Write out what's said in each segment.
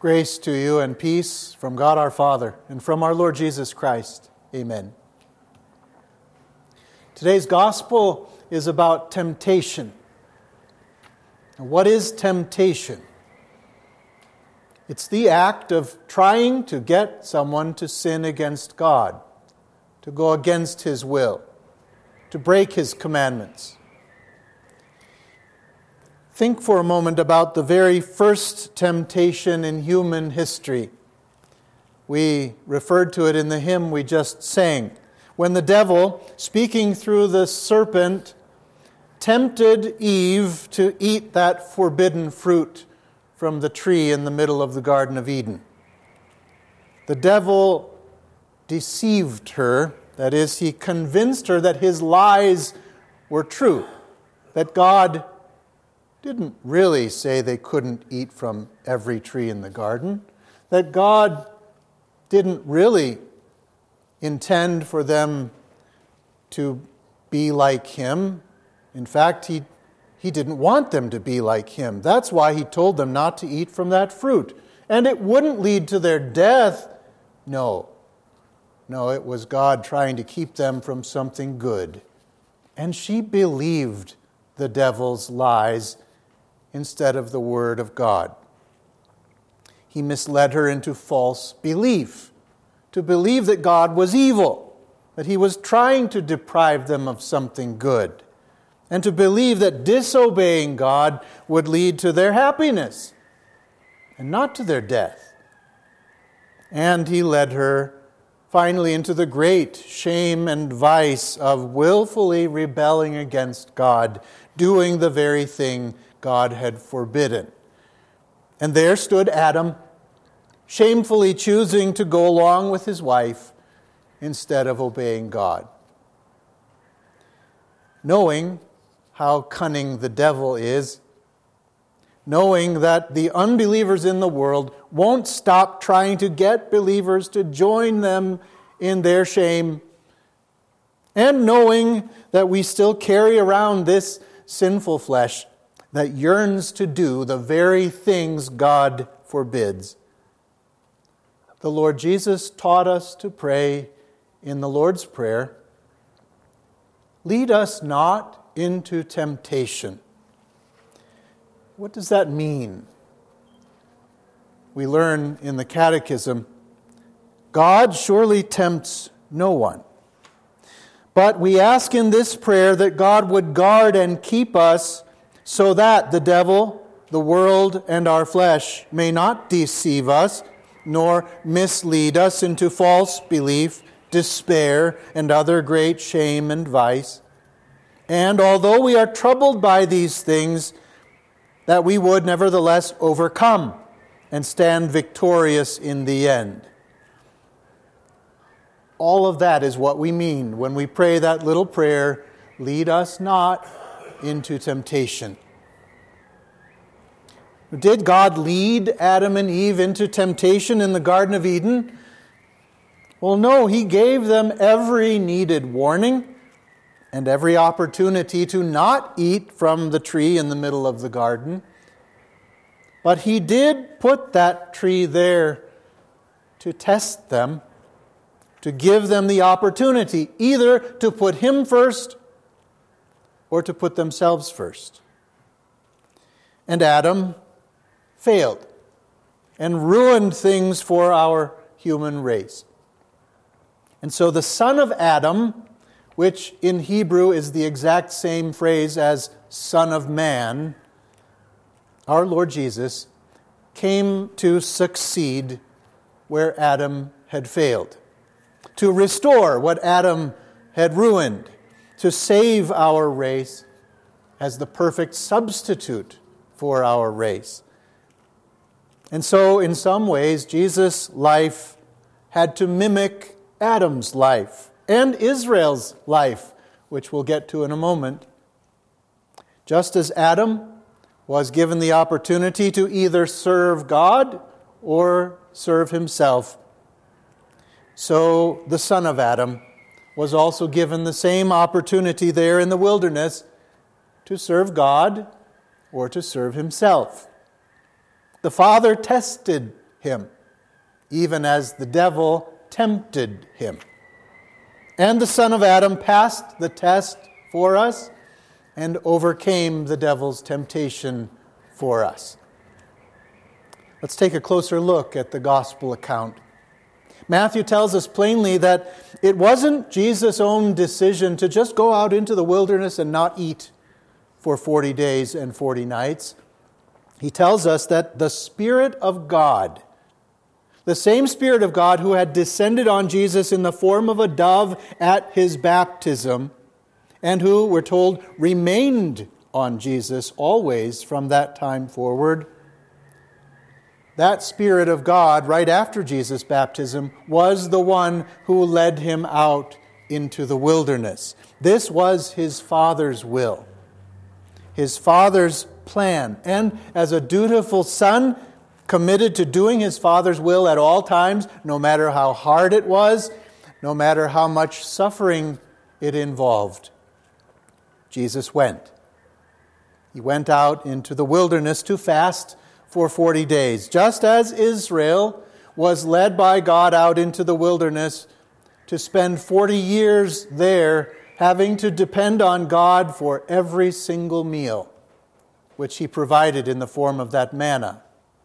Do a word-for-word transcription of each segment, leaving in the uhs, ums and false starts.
Grace to you and peace from God our Father and from our Lord Jesus Christ. Amen. Today's gospel is about temptation. What is temptation? It's the act of trying to get someone to sin against God, to go against His will, to break His commandments. Think for a moment about the very first temptation in human history. We referred to it in the hymn we just sang. When the devil, speaking through the serpent, tempted Eve to eat that forbidden fruit from the tree in the middle of the Garden of Eden. The devil deceived her. That is, he convinced her that his lies were true, that God didn't really say they couldn't eat from every tree in the garden, that God didn't really intend for them to be like Him. In fact, he, he didn't want them to be like Him. That's why He told them not to eat from that fruit. And it wouldn't lead to their death. No. No, it was God trying to keep them from something good. And she believed the devil's lies instead of the word of God. He misled her into false belief, to believe that God was evil, that He was trying to deprive them of something good, and to believe that disobeying God would lead to their happiness and not to their death. And he led her finally into the great shame and vice of willfully rebelling against God, doing the very thing God had forbidden. And there stood Adam, shamefully choosing to go along with his wife instead of obeying God. Knowing how cunning the devil is, knowing that the unbelievers in the world won't stop trying to get believers to join them in their shame, and knowing that we still carry around this sinful flesh that yearns to do the very things God forbids, the Lord Jesus taught us to pray in the Lord's Prayer, "Lead us not into temptation." What does that mean? We learn in the Catechism, God surely tempts no one. But we ask in this prayer that God would guard and keep us so that the devil, the world, and our flesh may not deceive us, nor mislead us into false belief, despair, and other great shame and vice. And although we are troubled by these things, that we would nevertheless overcome and stand victorious in the end. All of that is what we mean when we pray that little prayer, "Lead us not into temptation." Did God lead Adam and Eve into temptation in the Garden of Eden? Well, no, He gave them every needed warning and every opportunity to not eat from the tree in the middle of the garden. But He did put that tree there to test them, to give them the opportunity either to put Him first or to put themselves first. And Adam failed and ruined things for our human race. And so the son of Adam, which in Hebrew is the exact same phrase as Son of Man, our Lord Jesus, came to succeed where Adam had failed, to restore what Adam had ruined, to save our race as the perfect substitute for our race. And so, in some ways, Jesus' life had to mimic Adam's life and Israel's life, which we'll get to in a moment. Just as Adam was given the opportunity to either serve God or serve himself, so the son of Adam was also given the same opportunity there in the wilderness to serve God or to serve himself. The Father tested him, even as the devil tempted him. And the Son of Adam passed the test for us and overcame the devil's temptation for us. Let's take a closer look at the gospel account. Matthew tells us plainly that it wasn't Jesus' own decision to just go out into the wilderness and not eat for forty days and forty nights. He tells us that the Spirit of God, the same Spirit of God who had descended on Jesus in the form of a dove at his baptism, and who, we're told, remained on Jesus always from that time forward, that Spirit of God, right after Jesus' baptism, was the one who led him out into the wilderness. This was his Father's will, his Father's plan. And as a dutiful son, committed to doing his Father's will at all times, no matter how hard it was, no matter how much suffering it involved, Jesus went. He went out into the wilderness to fast for forty days, just as Israel was led by God out into the wilderness to spend forty years there, having to depend on God for every single meal, which he provided in the form of that manna.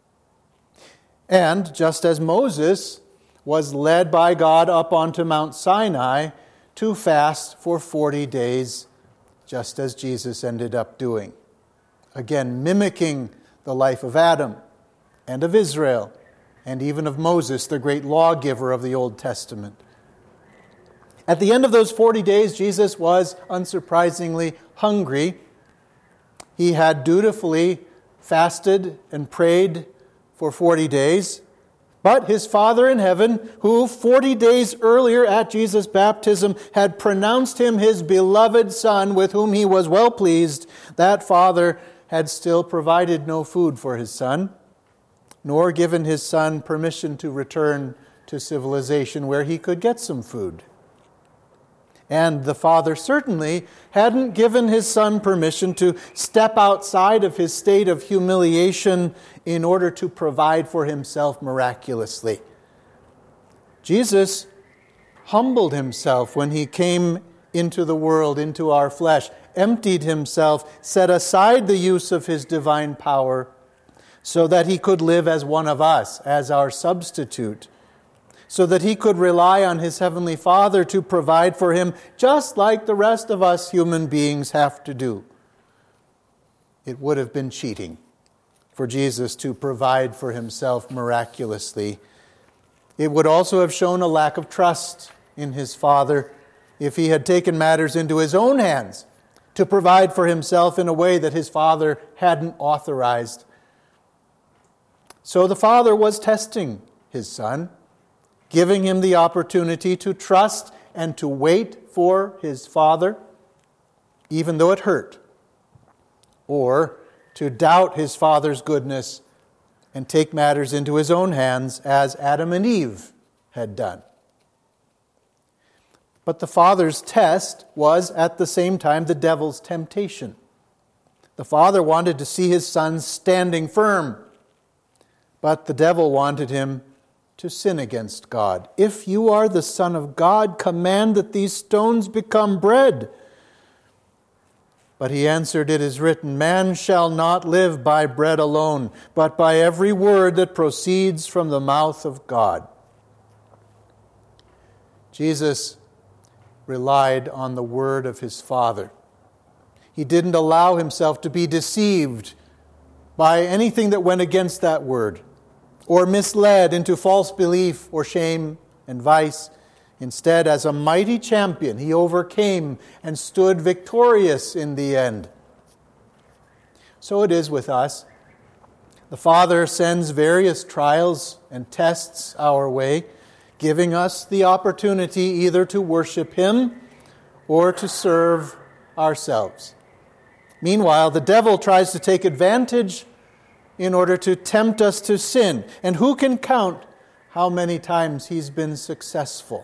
And just as Moses was led by God up onto Mount Sinai to fast for forty days, just as Jesus ended up doing. Again, mimicking the life of Adam and of Israel and even of Moses, the great lawgiver of the Old Testament. At the end of those forty days, Jesus was, unsurprisingly, hungry. He had dutifully fasted and prayed for forty days. But his Father in heaven, who forty days earlier at Jesus' baptism had pronounced him his beloved Son, with whom he was well pleased, that Father had still provided no food for his Son, nor given his Son permission to return to civilization where he could get some food. And the Father certainly hadn't given his Son permission to step outside of his state of humiliation in order to provide for himself miraculously. Jesus humbled himself when he came into the world, into our flesh, emptied himself, set aside the use of his divine power so that he could live as one of us, as our substitute, so that he could rely on his heavenly Father to provide for him just like the rest of us human beings have to do. It would have been cheating for Jesus to provide for himself miraculously. It would also have shown a lack of trust in his Father if he had taken matters into his own hands to provide for himself in a way that his Father hadn't authorized. So the Father was testing his Son, giving him the opportunity to trust and to wait for his Father, even though it hurt, or to doubt his Father's goodness and take matters into his own hands as Adam and Eve had done. But the Father's test was at the same time the devil's temptation. The Father wanted to see his Son standing firm, but the devil wanted him to sin against God. If you are the Son of God, command that these stones become bread. But he answered, it is written, man shall not live by bread alone, but by every word that proceeds from the mouth of God. Jesus relied on the word of his Father. He didn't allow himself to be deceived by anything that went against that word, or misled into false belief or shame and vice. Instead, as a mighty champion, he overcame and stood victorious in the end. So it is with us. The Father sends various trials and tests our way, giving us the opportunity either to worship him or to serve ourselves. Meanwhile, the devil tries to take advantage in order to tempt us to sin. And who can count how many times he's been successful?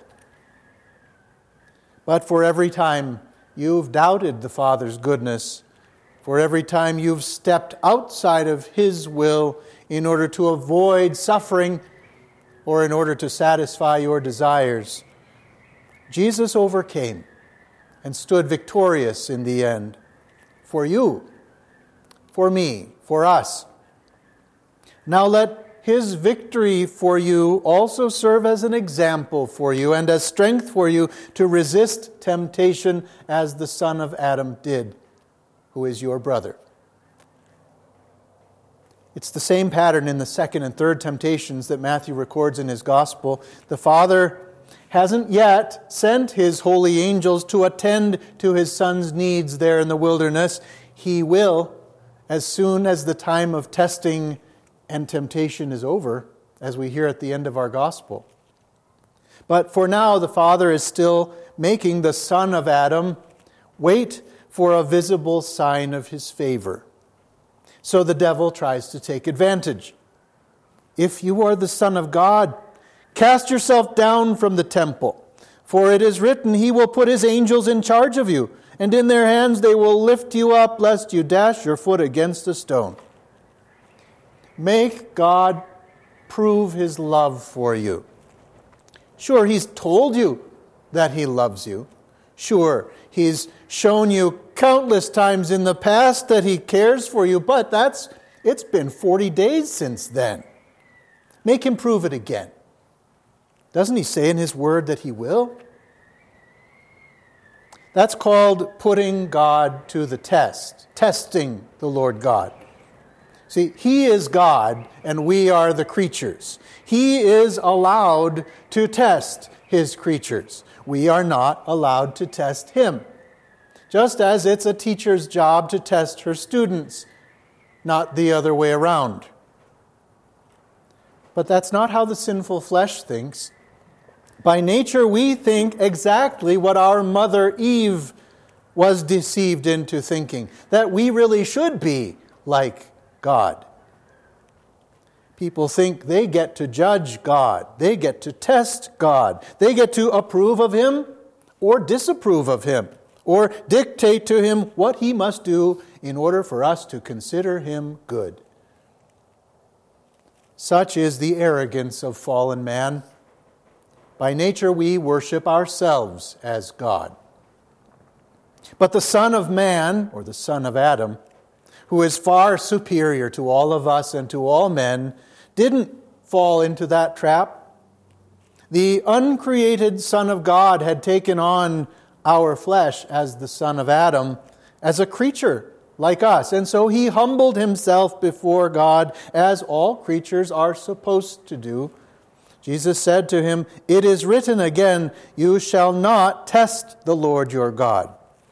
But for every time you've doubted the Father's goodness, for every time you've stepped outside of His will in order to avoid suffering or in order to satisfy your desires. Jesus overcame and stood victorious in the end for you, for me, for us. Now let His victory for you also serve as an example for you and as strength for you to resist temptation as the son of Adam did, who is your brother. It's the same pattern in the second and third temptations that Matthew records in his gospel. The Father hasn't yet sent His holy angels to attend to His Son's needs there in the wilderness. He will, as soon as the time of testing and temptation is over, as we hear at the end of our gospel. But for now, the Father is still making the son of Adam wait for a visible sign of His favor. So the devil tries to take advantage. If you are the Son of God, cast yourself down from the temple, for it is written, He will put His angels in charge of you, and in their hands they will lift you up, lest you dash your foot against a stone. Make God prove His love for you. Sure, He's told you that He loves you. Sure, He's shown you countless times in the past that He cares for you, but that's it's been forty days since then. Make Him prove it again. Doesn't He say in His word that He will? That's called putting God to the test, testing the Lord God. See, He is God and we are the creatures. He is allowed to test His creatures. We are not allowed to test Him. Just as it's a teacher's job to test her students, not the other way around. But that's not how the sinful flesh thinks. By nature, we think exactly what our mother Eve was deceived into thinking, that we really should be like God. People think they get to judge God. They get to test God. They get to approve of Him or disapprove of Him or dictate to Him what He must do in order for us to consider Him good. Such is the arrogance of fallen man. By nature, we worship ourselves as God. But the Son of Man, or the Son of Adam, who is far superior to all of us and to all men, didn't fall into that trap. The uncreated Son of God had taken on our flesh as the Son of Adam, as a creature like us. And so He humbled Himself before God, as all creatures are supposed to do. Jesus said to Him, "It is written again, you shall not test the Lord your God."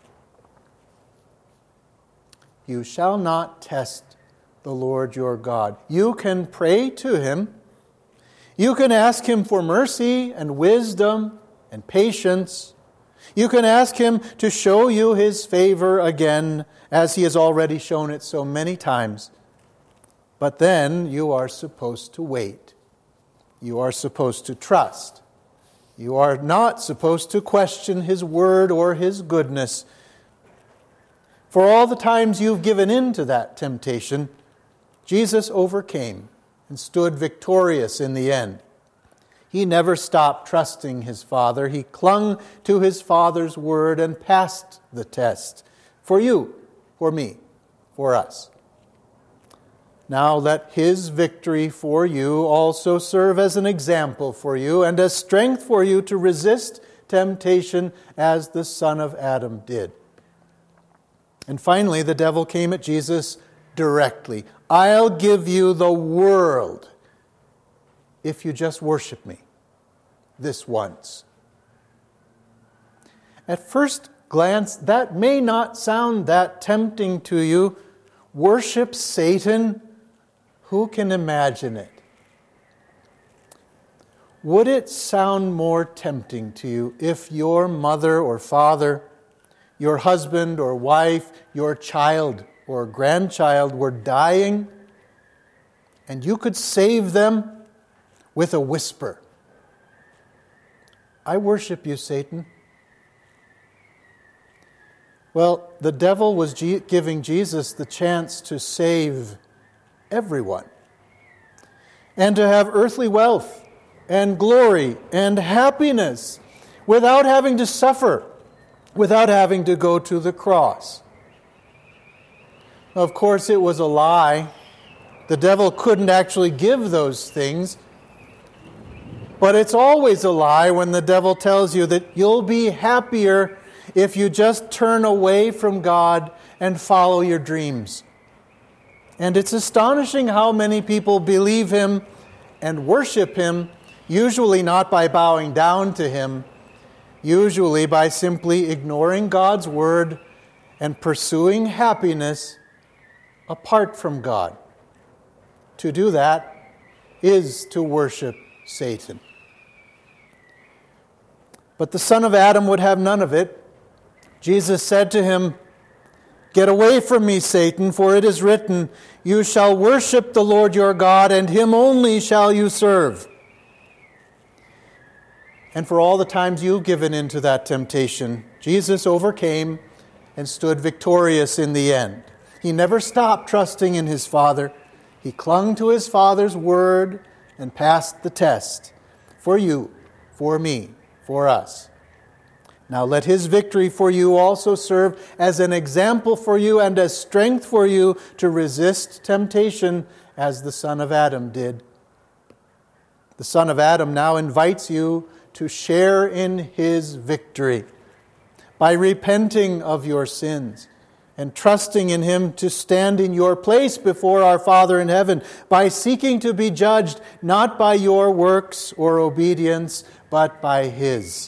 You shall not test the Lord your God. You can pray to Him. You can ask Him for mercy and wisdom and patience. You can ask Him to show you His favor again, as He has already shown it so many times. But then you are supposed to wait. You are supposed to trust. You are not supposed to question His word or His goodness. For all the times you've given in to that temptation, Jesus overcame and stood victorious in the end. He never stopped trusting His Father. He clung to His Father's word and passed the test. For you, for me, for us. Now let His victory for you also serve as an example for you and as strength for you to resist temptation as the son of Adam did. And finally, the devil came at Jesus directly. I'll give you the world if you just worship me this once. At first glance, that may not sound that tempting to you. Worship Satan? Who can imagine it? Would it sound more tempting to you if your mother or father, your husband or wife, your child or grandchild were dying, and you could save them with a whisper? I worship you, Satan. Well, the devil was G- giving Jesus the chance to save everyone and to have earthly wealth and glory and happiness without having to suffer, without having to go to the cross. Of course, it was a lie. The devil couldn't actually give those things. But it's always a lie when the devil tells you that you'll be happier if you just turn away from God and follow your dreams. And it's astonishing how many people believe him and worship him, usually not by bowing down to him, usually by simply ignoring God's word and pursuing happiness apart from God. To do that is to worship Satan. But the son of Adam would have none of it. Jesus said to him, "Get away from me, Satan, for it is written, 'You shall worship the Lord your God, and him only shall you serve.'" And for all the times you've given in to that temptation, Jesus overcame and stood victorious in the end. He never stopped trusting in his Father. He clung to his Father's word and passed the test for you, for me, for us. Now let his victory for you also serve as an example for you and as strength for you to resist temptation as the son of Adam did. The son of Adam now invites you to share in his victory by repenting of your sins and trusting in him to stand in your place before our Father in heaven, by seeking to be judged not by your works or obedience, but by his.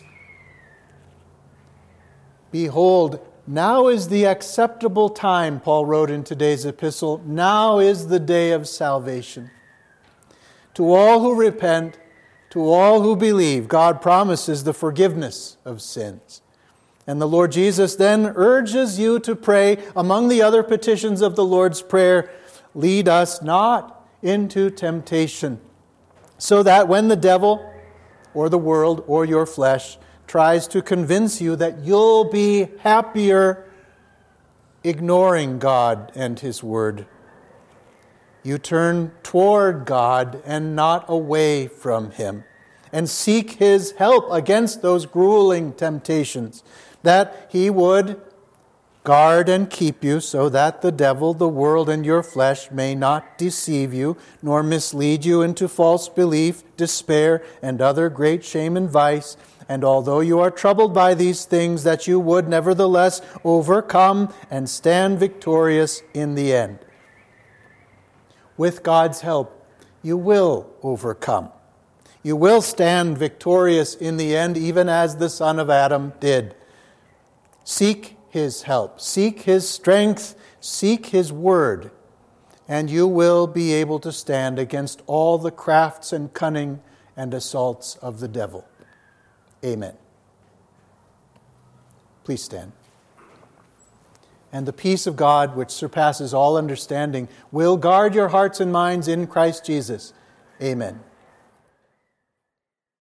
Behold, now is the acceptable time, Paul wrote in today's epistle. Now is the day of salvation. To all who repent, to all who believe, God promises the forgiveness of sins. And the Lord Jesus then urges you to pray, among the other petitions of the Lord's Prayer, "Lead us not into temptation," so that when the devil or the world or your flesh tries to convince you that you'll be happier ignoring God and his word, you turn toward God and not away from him, and seek his help against those grueling temptations, that he would guard and keep you so that the devil, the world, and your flesh may not deceive you, nor mislead you into false belief, despair, and other great shame and vice. And although you are troubled by these things, that you would nevertheless overcome and stand victorious in the end. With God's help, you will overcome. You will stand victorious in the end, even as the son of Adam did. Seek his help, seek his strength, seek his word, and you will be able to stand against all the crafts and cunning and assaults of the devil. Amen. Please stand. And the peace of God, which surpasses all understanding, will guard your hearts and minds in Christ Jesus. Amen.